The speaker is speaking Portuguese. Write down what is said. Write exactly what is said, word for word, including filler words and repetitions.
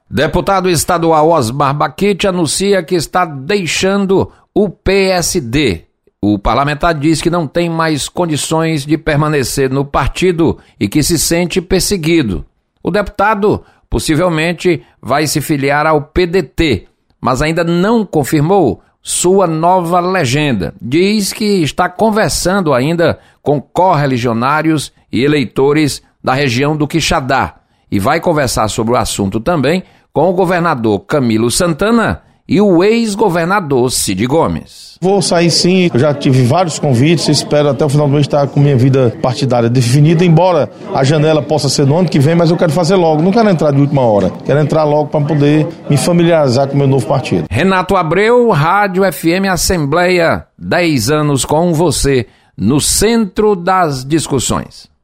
Deputado estadual Osmar Baquete anuncia que está deixando o P S D. O parlamentar diz que não tem mais condições de permanecer no partido e que se sente perseguido. O deputado possivelmente vai se filiar ao P D T, mas ainda não confirmou sua nova legenda. Diz que está conversando ainda com correligionários e eleitores da região do Quixadá e vai conversar sobre o assunto também com o governador Camilo Santana e o ex-governador Cid Gomes. Vou sair sim, eu já tive vários convites, espero até o final do mês estar com minha vida partidária definida, embora a janela possa ser no ano que vem, mas eu quero fazer logo, não quero entrar de última hora, quero entrar logo para poder me familiarizar com o meu novo partido. Renato Abreu, Rádio F M Assembleia, dez anos com você, no centro das discussões.